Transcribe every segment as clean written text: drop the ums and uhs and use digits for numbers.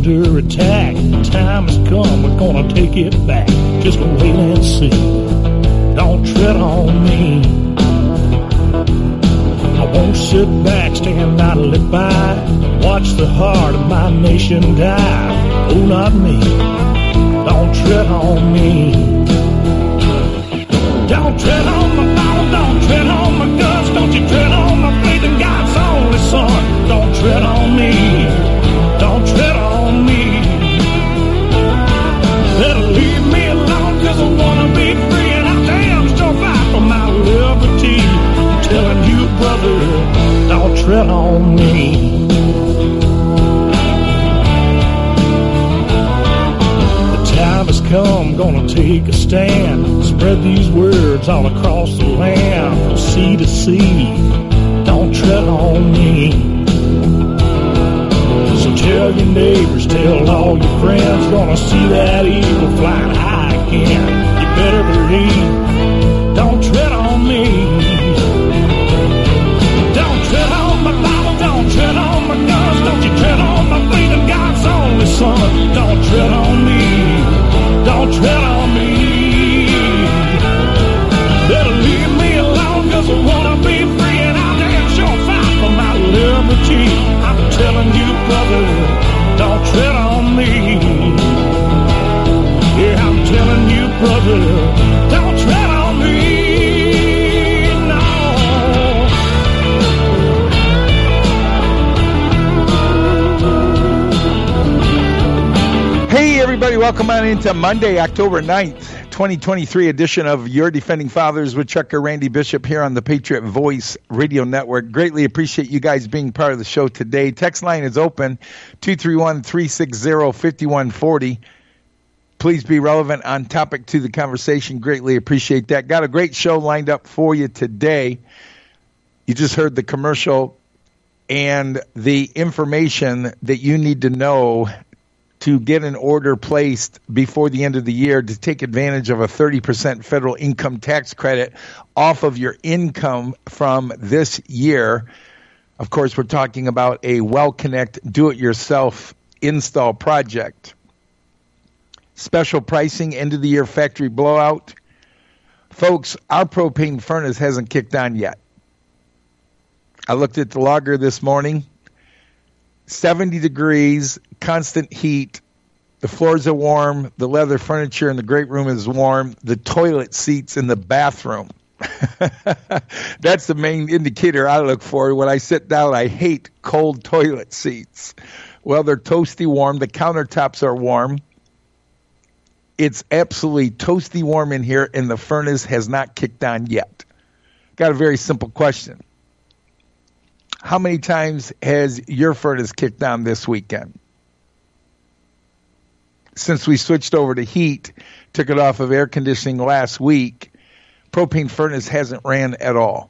under attack. The time has come, we're gonna take it back. Just wait and see. Don't tread on me. I won't sit back, stand idly by. Watch the heart of my nation die. Oh, not me. Don't tread on me. Don't tread on my Bible, don't tread on my guts. Don't you tread on my faith in God's only Son. Don't tread on me. Don't tread on me. Better leave me alone, cause I wanna be free. And I damn sure fight for my liberty. I'm telling you, brother, don't tread on me. Time has come, gonna take a stand. Spread these words all across the land, from sea to sea. Don't tread on me. So tell your neighbors, tell all your friends, gonna see that eagle flying high again. You better believe, don't tread on me. Don't tread on my Bible, don't tread on my guns. Don't you tread on my faith in God's only Son. Don't tread on me. Don't tread on me. Better leave me alone, cause I wanna be free. And I'll damn sure fight for my liberty. I'm telling you, brother, don't tread on me. Yeah, I'm telling you, brother, don't tread on me. No. Hey, everybody, welcome on into Monday, October 9th, 2023 edition of Your Defending Fathers with Chucker Randy Bishop here on the Patriot Voice Radio Network. Greatly appreciate you guys being part of the show today. Text line is open, 231-360-5140. Please be relevant on topic to the conversation. Greatly appreciate that. Got a great show lined up for you today. You just heard the commercial and the information that you need to know to get an order placed before the end of the year to take advantage of a 30% federal income tax credit off of your income from this year. Of course, we're talking about a WellConnect do-it-yourself install project. Special pricing, end of the year factory blowout. Folks, our propane furnace hasn't kicked on yet. I looked at the logger this morning. 70 degrees, constant heat. The floors are warm. The leather furniture in the great room is warm. The toilet seats in the bathroom. That's the main indicator I look for. When I sit down, I hate cold toilet seats. Well, they're toasty warm. The countertops are warm. It's absolutely toasty warm in here, and the furnace has not kicked on yet. Got a very simple question. How many times has your furnace kicked on this weekend? Since we switched over to heat, took it off of air conditioning last week, propane furnace hasn't ran at all.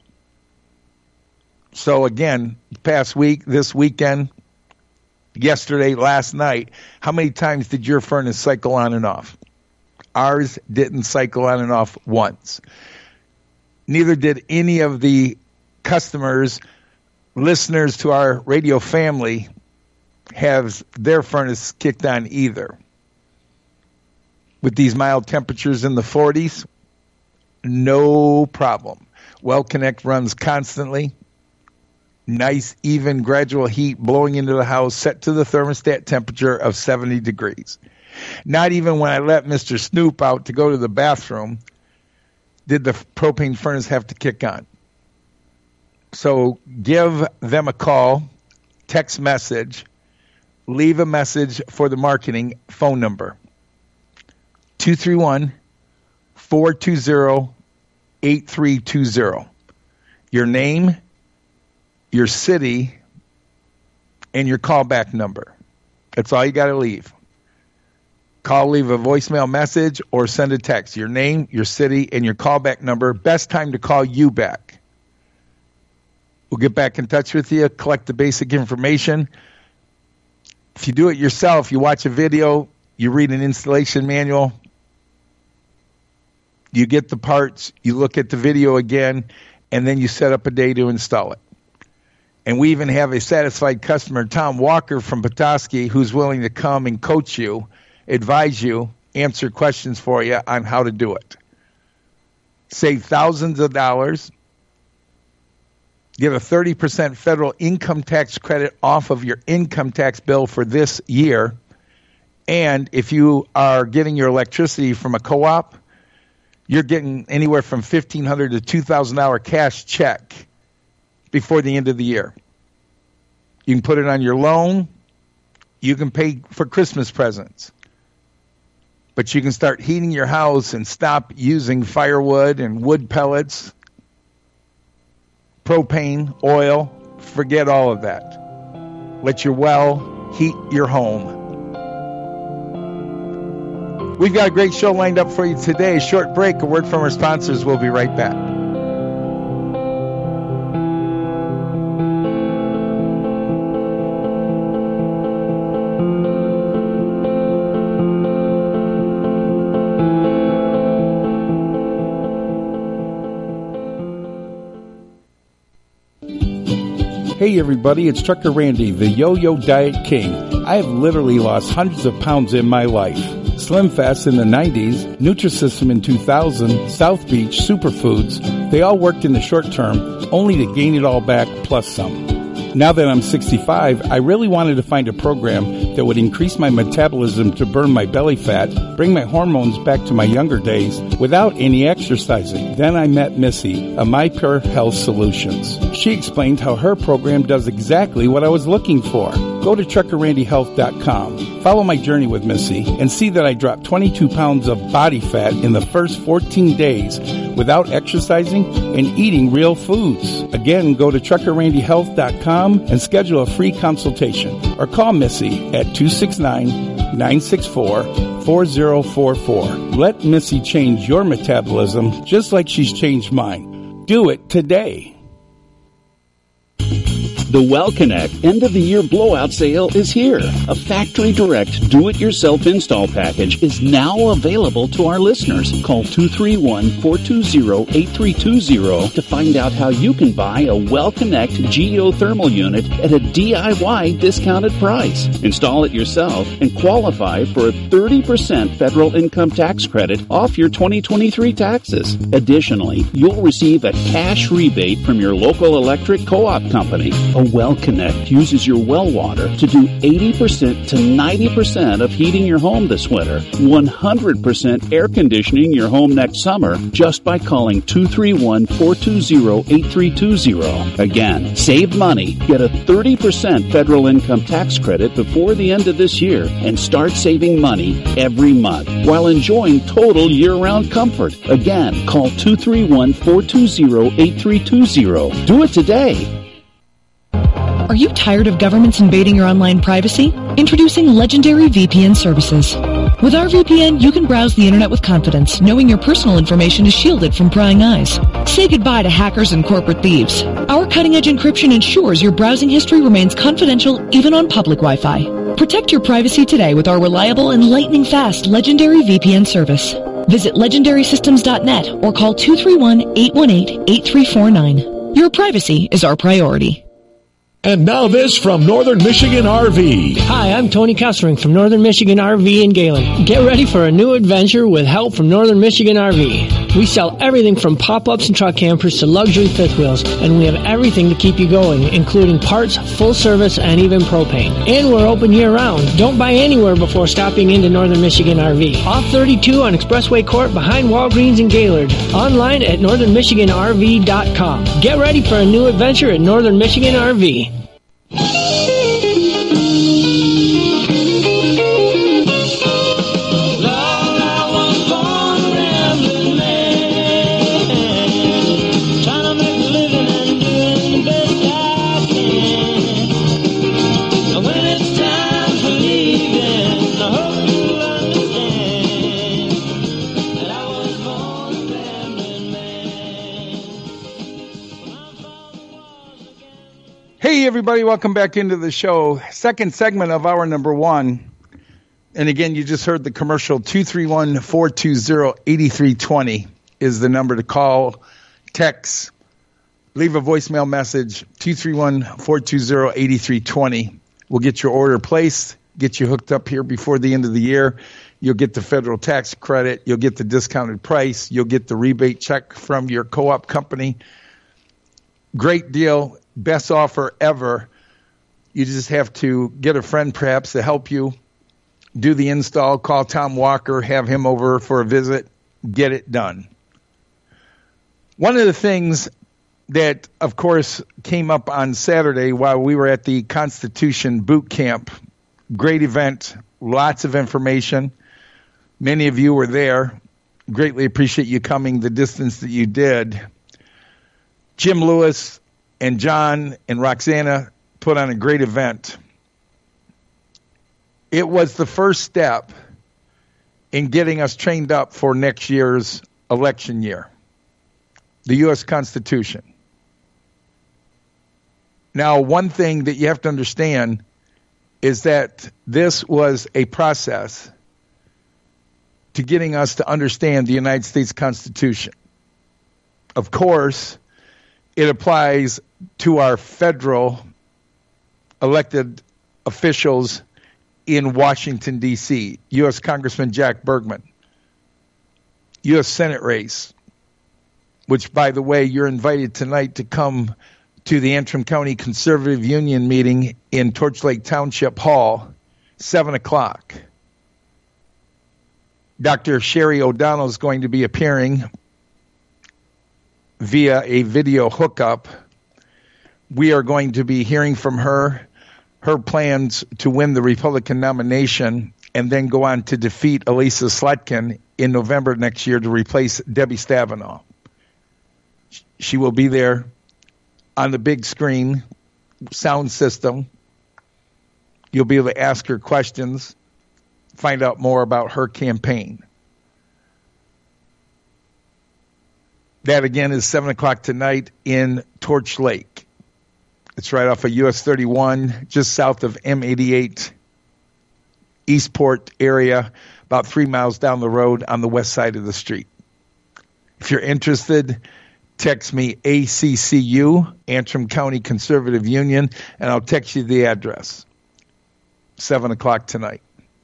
So again, past week, this weekend, yesterday, last night, how many times did your furnace cycle on and off? Ours didn't cycle on and off once. Neither did any of the customers, listeners to our radio family, have their furnace kicked on either. With these mild temperatures in the 40s, no problem. WellConnect runs constantly. Nice, even, gradual heat blowing into the house, set to the thermostat temperature of 70 degrees. Not even when I let Mr. Snoop out to go to the bathroom did the propane furnace have to kick on. So give them a call, text message, leave a message for the marketing phone number. 231-420-8320. Your name, your city, and your callback number. That's all you got to leave. Call, leave a voicemail message, or send a text. Your name, your city, and your callback number. Best time to call you back. We'll get back in touch with you, collect the basic information. If you do it yourself, you watch a video, you read an installation manual, you get the parts, you look at the video again, and then you set up a day to install it. And we even have a satisfied customer, Tom Walker from Petoskey, who's willing to come and coach you, advise you, answer questions for you on how to do it. Save thousands of dollars. Get a 30% federal income tax credit off of your income tax bill for this year. And if you are getting your electricity from a co-op, you're getting anywhere from $1,500 to $2,000 cash check before the end of the year. You can put it on your loan. You can pay for Christmas presents. But you can start heating your house and stop using firewood and wood pellets, propane, oil. Forget all of that. Let your well heat your home. We've got a great show lined up for you today. Short break, a word from our sponsors. We'll be right back. Hey everybody, it's Trucker Randy, the Yo-Yo Diet King. I have literally lost hundreds of pounds in my life. Slim Fast in the 90s, Nutrisystem in 2000, South Beach, Superfoods, they all worked in the short term, only to gain it all back plus some. Now that I'm 65, I really wanted to find a program that would increase my metabolism to burn my belly fat, bring my hormones back to my younger days without any exercising. Then I met Missy of My Pure Health Solutions. She explained how her program does exactly what I was looking for. Go to TruckerRandyHealth.com, follow my journey with Missy, and see that I dropped 22 pounds of body fat in the first 14 days without exercising and eating real foods. Again, go to TruckerRandyHealth.com and schedule a free consultation or call Missy at 269-964-4044. Let Missy change your metabolism just like she's changed mine. Do it today. The WellConnect end-of-the-year blowout sale is here. A factory direct do-it-yourself install package is now available to our listeners. Call 231-420-8320 to find out how you can buy a WellConnect geothermal unit at a DIY discounted price. Install it yourself and qualify for a 30% federal income tax credit off your 2023 taxes. Additionally, you'll receive a cash rebate from your local electric co-op company. A WellConnect uses your well water to do 80% to 90% of heating your home this winter, 100% air conditioning your home next summer just by calling 231-420-8320. Again, save money, get a 30% federal income tax credit before the end of this year, and start saving money every month while enjoying total year-round comfort. Again, call 231-420-8320. Do it today. Are you tired of governments invading your online privacy? Introducing Legendary VPN services. With our VPN, you can browse the internet with confidence, knowing your personal information is shielded from prying eyes. Say goodbye to hackers and corporate thieves. Our cutting-edge encryption ensures your browsing history remains confidential even on public Wi-Fi. Protect your privacy today with our reliable and lightning-fast Legendary VPN service. Visit legendarysystems.net or call 231-818-8349. Your privacy is our priority. And now this from Northern Michigan RV. Hi, I'm Tony Kessering from Northern Michigan RV in Galen. Get ready for a new adventure with help from Northern Michigan RV. We sell everything from pop-ups and truck campers to luxury fifth wheels, and we have everything to keep you going, including parts, full service, and even propane. And we're open year-round. Don't buy anywhere before stopping into Northern Michigan RV. Off 32 on Expressway Court behind Walgreens in Gaylord. Online at northernmichiganrv.com. Get ready for a new adventure at Northern Michigan RV. Hey, everybody, welcome back into the show. Second segment of hour number one. And again, you just heard the commercial. 231-420-8320 is the number to call, text, leave a voicemail message, 231-420-8320. We'll get your order placed, get you hooked up here before the end of the year. You'll get the federal tax credit. You'll get the discounted price. You'll get the rebate check from your co-op company. Great deal. Best offer ever. You just have to get a friend perhaps to help you do the install. Call Tom Walker, have him over for a visit, get it done. One of the things that, of course, came up on Saturday while we were at the Constitution Boot Camp, great event, lots of information. Many of you were there. Greatly appreciate you coming the distance that you did. Jim Lewis and John and Roxana put on a great event. It was the first step in getting us trained up for next year's election year, the U.S. Constitution. Now, one thing that you have to understand is that this was a process to getting us to understand the United States Constitution. Of course, it applies to our federal elected officials in Washington, D.C., U.S. Congressman Jack Bergman, U.S. Senate race, which, by the way, you're invited tonight to come to the Antrim County Conservative Union meeting in Torch Lake Township Hall, 7 o'clock. Dr. Sherry O'Donnell is going to be appearing via a video hookup. We are going to be hearing from her plans to win the Republican nomination and then go on to defeat Elisa Slotkin in November next year to replace Debbie Stabenow. She will be there on the big screen, sound system. You'll be able to ask her questions, find out more about her campaign. That, again, is 7 o'clock tonight in Torch Lake. It's right off of US 31, just south of M88, Eastport area, about 3 miles down the road on the west side of the street. If you're interested, text me ACCU, Antrim County Conservative Union, and I'll text you the address. 7 o'clock tonight.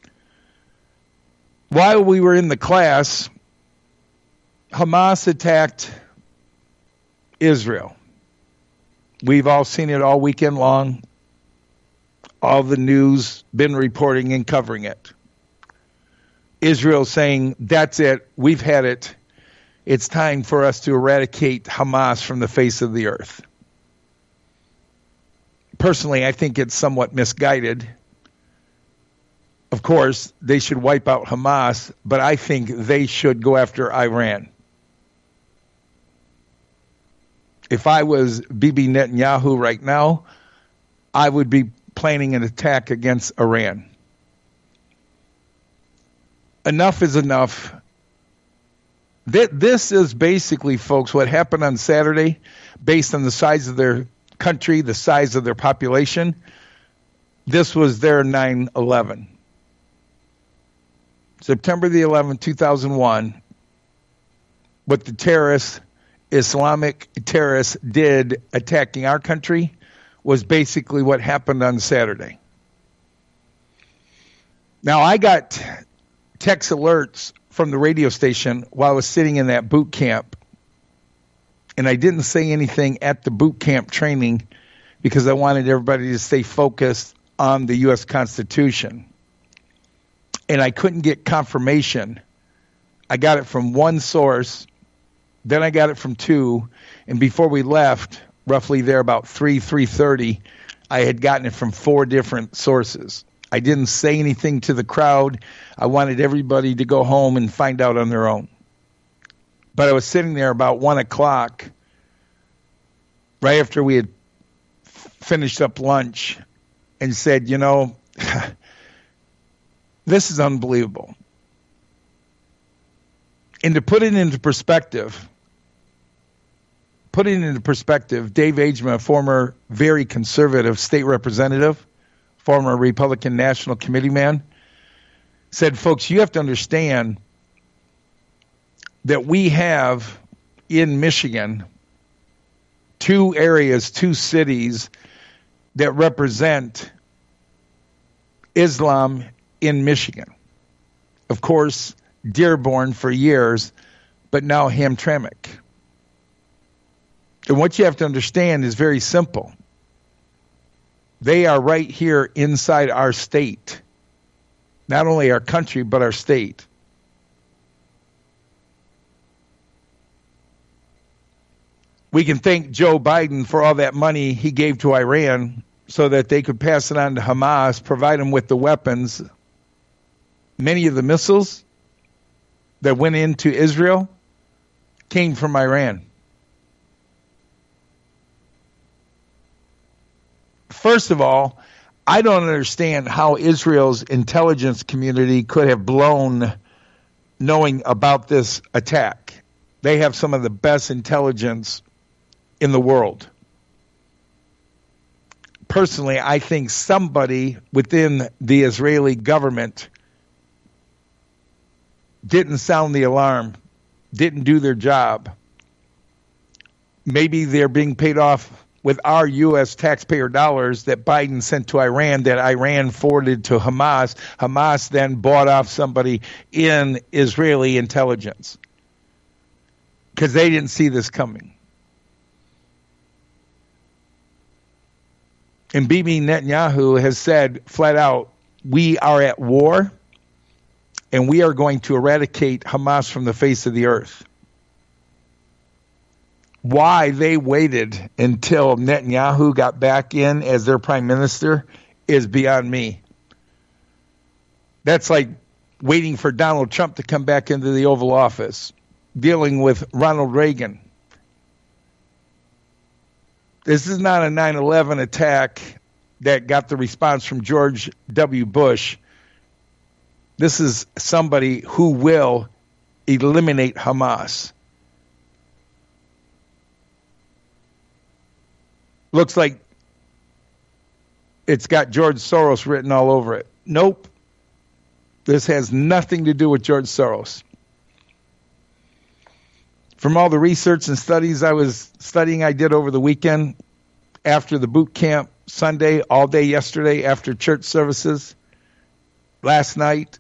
While we were in the class, Hamas attacked Israel. We've all seen it all weekend long. All the news been reporting and covering it. Israel saying, that's it, we've had it. It's time for us to eradicate Hamas from the face of the earth. Personally, I think it's somewhat misguided. Of course, they should wipe out Hamas, but I think they should go after Iran. If I was Bibi Netanyahu right now, I would be planning an attack against Iran. Enough is enough. This is basically, folks, what happened on Saturday, based on the size of their country, the size of their population. This was their 9/11. September the 11th, 2001, what the terrorists, Islamic terrorists, did attacking our country was basically what happened on Saturday. Now, I got text alerts from the radio station while I was sitting in that boot camp, and I didn't say anything at the boot camp training because I wanted everybody to stay focused on the U.S. Constitution. And I couldn't get confirmation. I got it from one source, then I got it from two, and before we left, roughly there about 3:30, I had gotten it from 4 different sources. I didn't say anything to the crowd. I wanted everybody to go home and find out on their own. But I was sitting there about 1 o'clock, right after we had finished up lunch, and said, you know, this is unbelievable. And to put it into perspective, Dave Agema, a former very conservative state representative, former Republican National Committee man, said, folks, you have to understand that we have in Michigan two areas, two cities that represent Islam in Michigan. Of course, Dearborn for years, but now Hamtramck. And what you have to understand is very simple. They are right here inside our state. Not only our country, but our state. We can thank Joe Biden for all that money he gave to Iran so that they could pass it on to Hamas, provide them with the weapons. Many of the missiles that went into Israel came from Iran. First of all, I don't understand how Israel's intelligence community could have blown knowing about this attack. They have some of the best intelligence in the world. Personally, I think somebody within the Israeli government didn't sound the alarm, didn't do their job. Maybe they're being paid off with our U.S. taxpayer dollars that Biden sent to Iran, that Iran forwarded to Hamas. Hamas then bought off somebody in Israeli intelligence because they didn't see this coming. And Bibi Netanyahu has said flat out, we are at war and we are going to eradicate Hamas from the face of the earth. Why they waited until Netanyahu got back in as their prime minister is beyond me. That's like waiting for Donald Trump to come back into the Oval Office, dealing with Ronald Reagan. This is not a 9/11 attack that got the response from George W. Bush. This is somebody who will eliminate Hamas. Looks like it's got George Soros written all over it. Nope. This has nothing to do with George Soros. From all the research and studies I did over the weekend, after the boot camp Sunday, all day yesterday, after church services, last night,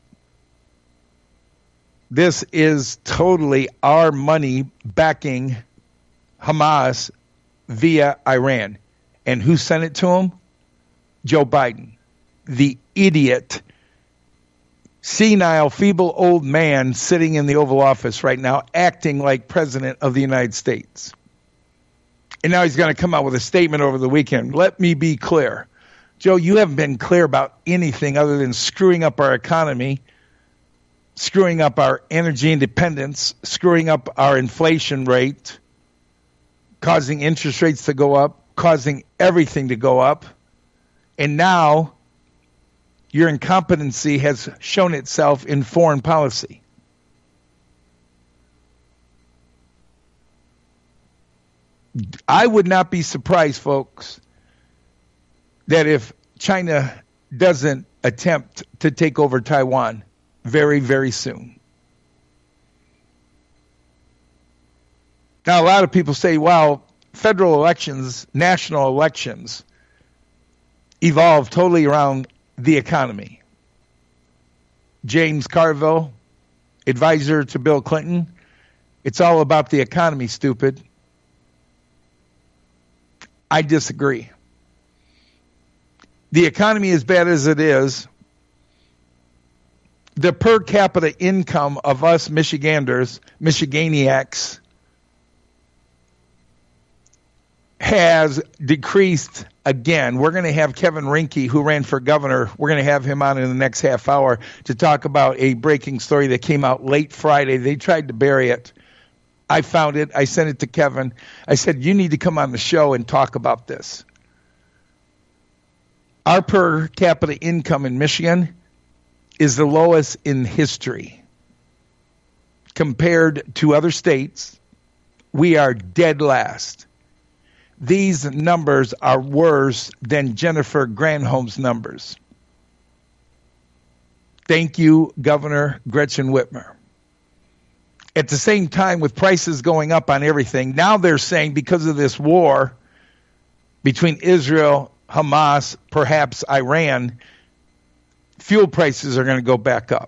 this is totally our money backing Hamas via Iran. And who sent it to him? Joe Biden, the idiot, senile, feeble old man sitting in the Oval Office right now, acting like President of the United States. And now he's going to come out with a statement over the weekend. Let me be clear. Joe, you haven't been clear about anything other than screwing up our economy, screwing up our energy independence, screwing up our inflation rate, causing interest rates to go up, causing everything to go up. And now your incompetency has shown itself in foreign policy. I would not be surprised, folks, that if China doesn't attempt to take over Taiwan very, very soon. Now, a lot of people say, well, federal elections, national elections, evolve totally around the economy. James Carville, advisor to Bill Clinton, it's all about the economy, stupid. I disagree. The economy, as bad as it is, the per capita income of us Michiganders, Michiganiacs, has decreased again. We're going to have Kevin Rinke, who ran for governor. We're going to have him on in the next half hour to talk about a breaking story that came out late Friday. They tried to bury it. I found it. I sent it to Kevin. I said, you need to come on the show and talk about this. Our per capita income in Michigan is the lowest in history. Compared to other states, we are dead last. These numbers are worse than Jennifer Granholm's numbers. Thank you, Governor Gretchen Whitmer. At the same time, with prices going up on everything, now they're saying because of this war between Israel, Hamas, perhaps Iran, fuel prices are going to go back up.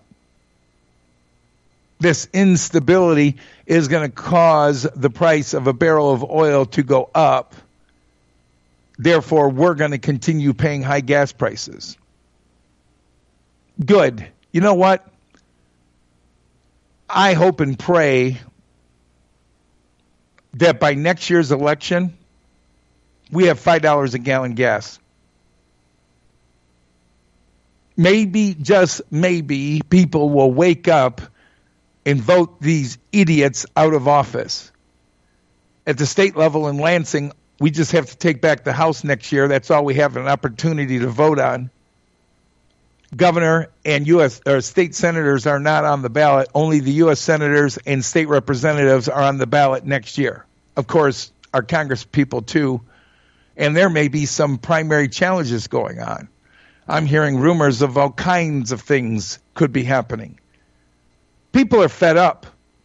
This instability is going to cause the price of a barrel of oil to go up. Therefore, we're going to continue paying high gas prices. Good. You know what? I hope and pray that by next year's election, we have $5 a gallon gas. Maybe, just maybe, people will wake up and vote these idiots out of office. At the state level in Lansing, we just have to take back the House next year. That's all we have an opportunity to vote on. Governor and U.S. or state senators are not on the ballot. Only the U.S. senators and state representatives are on the ballot next year. Of course, our Congress people too. And there may be some primary challenges going on. I'm hearing rumors of all kinds of things could be happening. People are fed up.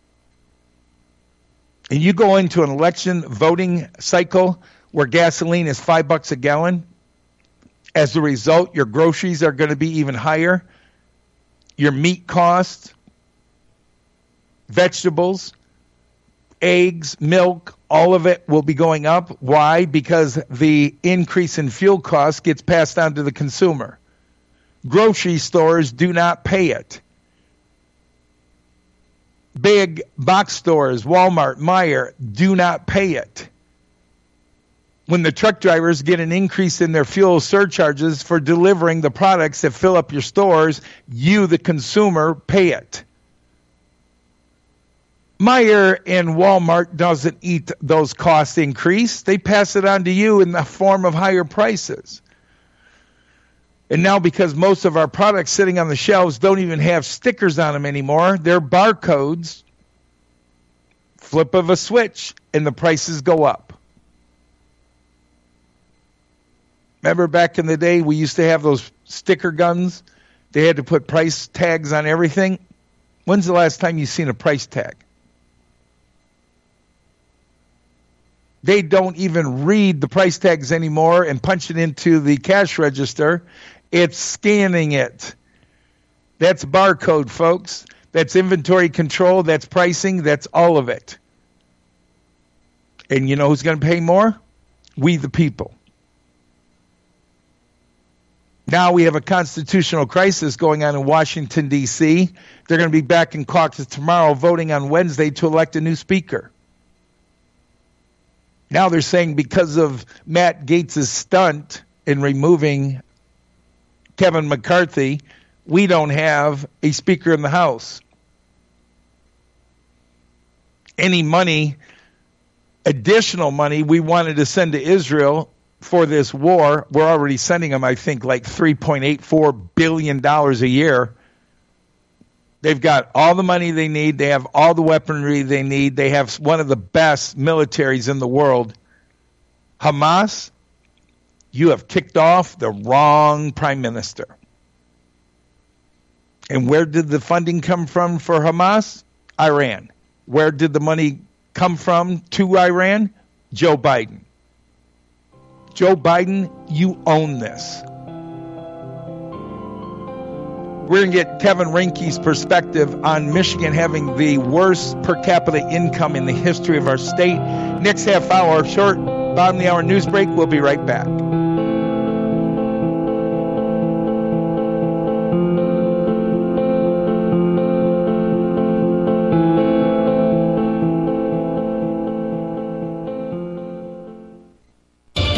And you go into an election voting cycle where gasoline is $5 a gallon. As a result, your groceries are going to be even higher. Your meat costs, vegetables, eggs, milk, all of it will be going up. Why? Because the increase in fuel costs gets passed on to the consumer. Grocery stores do not pay it. Big box stores, Walmart, Meijer, do not pay it. When the truck drivers get an increase in their fuel surcharges for delivering the products that fill up your stores, you, the consumer, pay it. Meijer and Walmart doesn't eat those cost increase. They pass it on to you in the form of higher prices. And now because most of our products sitting on the shelves don't even have stickers on them anymore, they're barcodes, flip of a switch, and the prices go up. Remember back in the day, we used to have those sticker guns? They had to put price tags on everything. When's the last time you've seen a price tag? They don't even read the price tags anymore and punch it into the cash register. It's scanning it. That's barcode, folks. That's inventory control. That's pricing. That's all of it. And you know who's going to pay more? We, the people. Now we have a constitutional crisis going on in Washington, D.C. They're going to be back in caucus tomorrow, voting on Wednesday to elect a new speaker. Now they're saying because of Matt Gaetz' stunt in removing Kevin McCarthy, we don't have a speaker in the House. Any money, additional money we wanted to send to Israel for this war, we're already sending them, I think, like $3.84 billion a year. They've got all the money they need. They have all the weaponry they need. They have one of the best militaries in the world. Hamas, you have kicked off the wrong prime minister. And where did the funding come from for Hamas? Iran. Where did the money come from to Iran? Joe Biden. Joe Biden, you own this. We're going to get Kevin Rinke's perspective on Michigan having the worst per capita income in the history of our state. Next half hour, short bottom of the hour news break. We'll be right back.